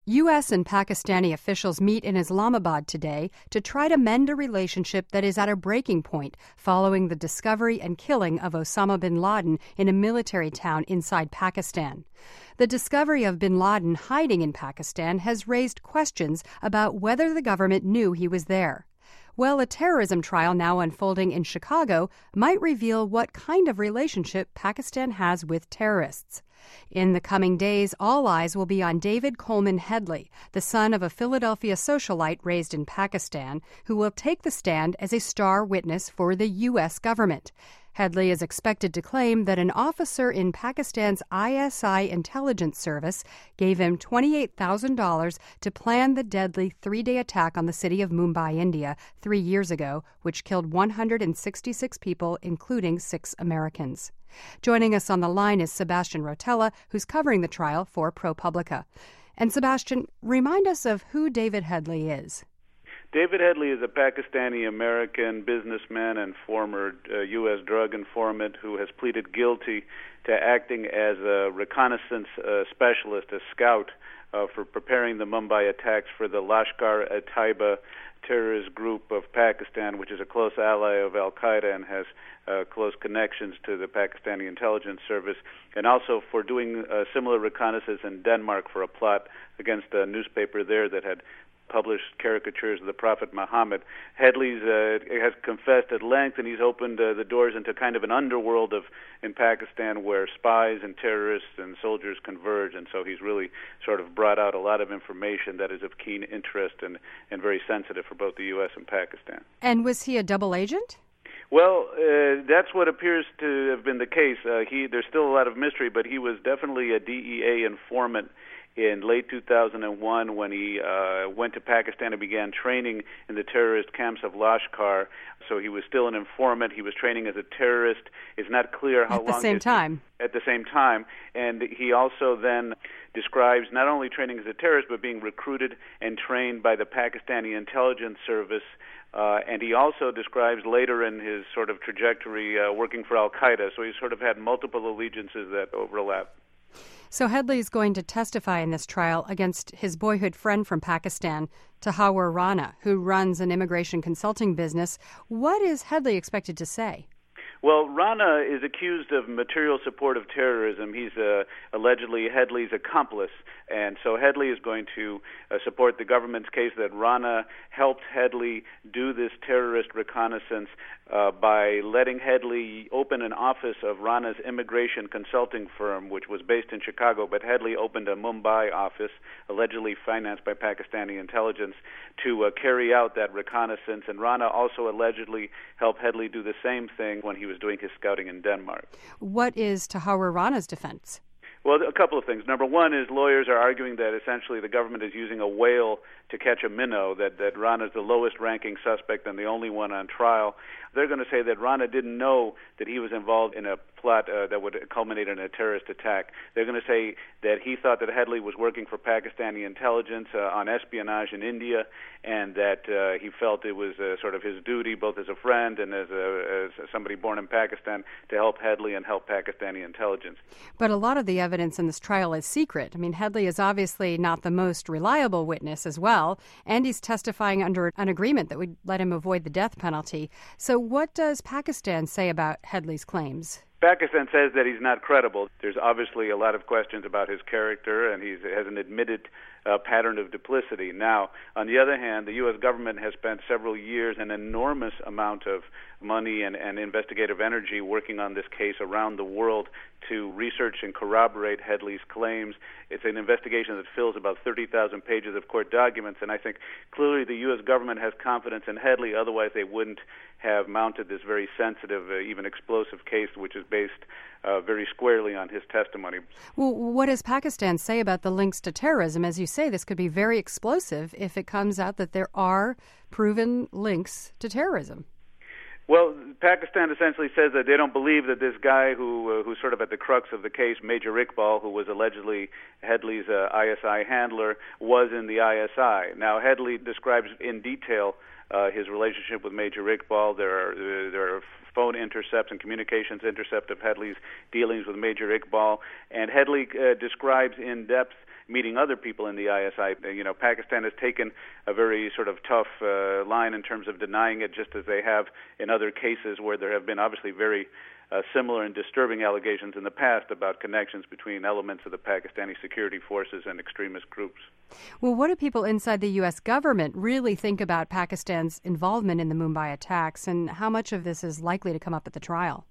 U.S. and Pakistani officials meet in Islamabad today to try to mend a relationship that is at a breaking point following the discovery and killing of Osama bin Laden in a military town inside Pakistan. The discovery of bin Laden hiding in Pakistan has raised questions about whether the government knew he was there. Well, a terrorism trial now unfolding in Chicago might reveal what kind of relationship Pakistan has with terrorists. In the coming days, all eyes will be on David Coleman Headley, the son of a Philadelphia socialite raised in Pakistan, who will take the stand as a star witness for the U.S. government. Headley is expected to claim that an officer in Pakistan's ISI intelligence service gave him $28,000 to plan the deadly three-day attack on the city of Mumbai, India, 3 years ago, which killed 166 people, including 6 Americans. Joining us on the line is Sebastian Rotella, who's covering the trial for ProPublica. And Sebastian, remind us of who David Headley is. David Headley is a Pakistani-American businessman and former U.S. drug informant who has pleaded guilty to acting as a reconnaissance specialist, a scout, for preparing the Mumbai attacks for the Lashkar-e-Taiba terrorist group of Pakistan, which is a close ally of al-Qaeda and has close connections to the Pakistani intelligence service, and also for doing similar reconnaissance in Denmark for a plot against a newspaper there that had published caricatures of the Prophet Muhammad. Headley has confessed at length, and he's opened the doors into kind of an underworld in Pakistan where spies and terrorists and soldiers converge, and so he's really sort of brought out a lot of information that is of keen interest and very sensitive for both the U.S. and Pakistan. And was he a double agent? Well, that's what appears to have been the case. There's still a lot of mystery, but he was definitely a DEA informant in late 2001 when he went to Pakistan and began training in the terrorist camps of Lashkar. So he was still an informant. He was training as a terrorist. It's not clear how long. At the same time. At the same time. And he also then describes not only training as a terrorist, but being recruited and trained by the Pakistani intelligence service. And he also describes later in his sort of trajectory working for al-Qaeda. So he's sort of had multiple allegiances that overlap. So Headley is going to testify in this trial against his boyhood friend from Pakistan, Tahawur Rana, who runs an immigration consulting business. What is Headley expected to say? Well, Rana is accused of material support of terrorism. He's allegedly Headley's accomplice. And so Headley is going to support the government's case that Rana helped Headley do this terrorist reconnaissance by letting Headley open an office of Rana's immigration consulting firm, which was based in Chicago, but Headley opened a Mumbai office, allegedly financed by Pakistani intelligence, to carry out that reconnaissance. And Rana also allegedly helped Headley do the same thing when he was doing his scouting in Denmark. What is Tahawur Rana's defense? Well, a couple of things. Number one is lawyers are arguing that essentially the government is using a whale to catch a minnow, that Rana is the lowest-ranking suspect and the only one on trial. They're going to say that Rana didn't know that he was involved in a plot that would culminate in a terrorist attack. They're going to say that he thought that Headley was working for Pakistani intelligence on espionage in India, and that he felt it was sort of his duty, both as a friend and as somebody born in Pakistan, to help Headley and help Pakistani intelligence. But a lot of the evidence in this trial is secret. I mean, Headley is obviously not the most reliable witness as well, and he's testifying under an agreement that would let him avoid the death penalty. So what does Pakistan say about Headley's claims? Pakistan says that he's not credible. There's obviously a lot of questions about his character, and he has an admitted pattern of duplicity. Now, on the other hand, the U.S. government has spent several years, an enormous amount of money and investigative energy working on this case around the world to research and corroborate Headley's claims. It's an investigation that fills about 30,000 pages of court documents, and I think clearly the U.S. government has confidence in Headley, otherwise they wouldn't have mounted this very sensitive, even explosive case, which is based very squarely on his testimony. Well, what does Pakistan say about the links to terrorism? As you say, this could be very explosive if it comes out that there are proven links to terrorism. Well, Pakistan essentially says that they don't believe that this guy who's sort of at the crux of the case, Major Iqbal, who was allegedly Headley's ISI handler, was in the ISI. Now, Headley describes in detail his relationship with Major Iqbal. There are phone intercepts and communications intercept of Headley's dealings with Major Iqbal, and Headley describes in depth meeting other people in the ISI. Pakistan has taken a very sort of tough line in terms of denying it, just as they have in other cases where there have been obviously very similar and disturbing allegations in the past about connections between elements of the Pakistani security forces and extremist groups. Well, what do people inside the U.S. government really think about Pakistan's involvement in the Mumbai attacks, and how much of this is likely to come up at the trial?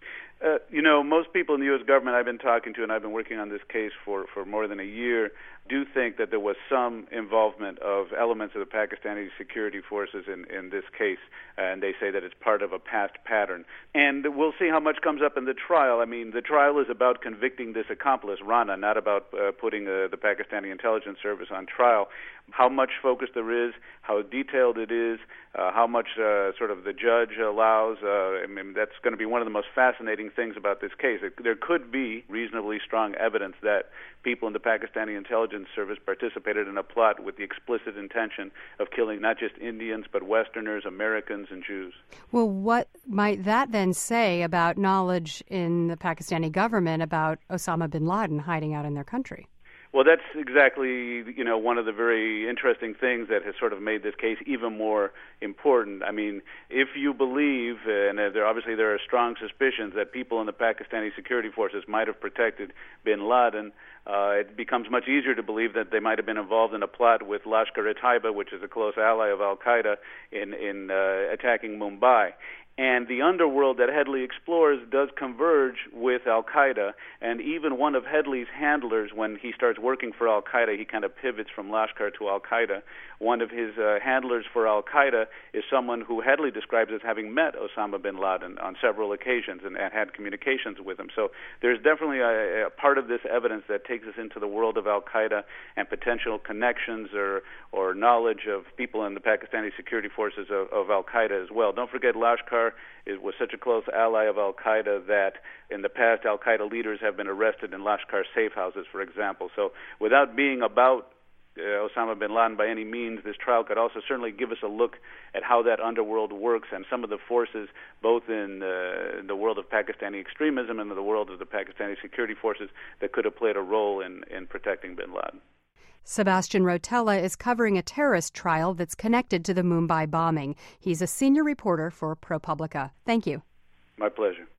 Most people in the U.S. government I've been talking to, and I've been working on this case for more than a year, do think that there was some involvement of elements of the Pakistani security forces in this case, and they say that it's part of a past pattern. And we'll see how much comes up in the trial. I mean, the trial is about convicting this accomplice, Rana, not about putting the Pakistani intelligence service on trial. How much focus there is, how detailed it is, how much sort of the judge allows. That's going to be one of the most fascinating things about this case. There could be reasonably strong evidence that people in the Pakistani intelligence service participated in a plot with the explicit intention of killing not just Indians, but Westerners, Americans, and Jews. Well, what might that then say about knowledge in the Pakistani government about Osama bin Laden hiding out in their country? Well, that's exactly, one of the very interesting things that has sort of made this case even more important. I mean, if you believe, and there are strong suspicions that people in the Pakistani security forces might have protected bin Laden, it becomes much easier to believe that they might have been involved in a plot with Lashkar-e-Taiba, which is a close ally of al-Qaeda, in attacking Mumbai. And the underworld that Headley explores does converge with al-Qaeda, and even one of Headley's handlers, when he starts working for al-Qaeda, he kind of pivots from Lashkar to al-Qaeda. One of his handlers for al-Qaeda is someone who Headley describes as having met Osama bin Laden on several occasions and had communications with him. So there's definitely a part of this evidence that takes us into the world of al-Qaeda and potential connections or knowledge of people in the Pakistani security forces of al-Qaeda as well. Don't forget, Lashkar was such a close ally of al-Qaeda that in the past al-Qaeda leaders have been arrested in Lashkar safe houses, for example. So without being about Osama bin Laden by any means, this trial could also certainly give us a look at how that underworld works and some of the forces, both in the world of Pakistani extremism and in the world of the Pakistani security forces, that could have played a role in protecting bin Laden. Sebastian Rotella is covering a terrorist trial that's connected to the Mumbai bombing. He's a senior reporter for ProPublica. Thank you. My pleasure.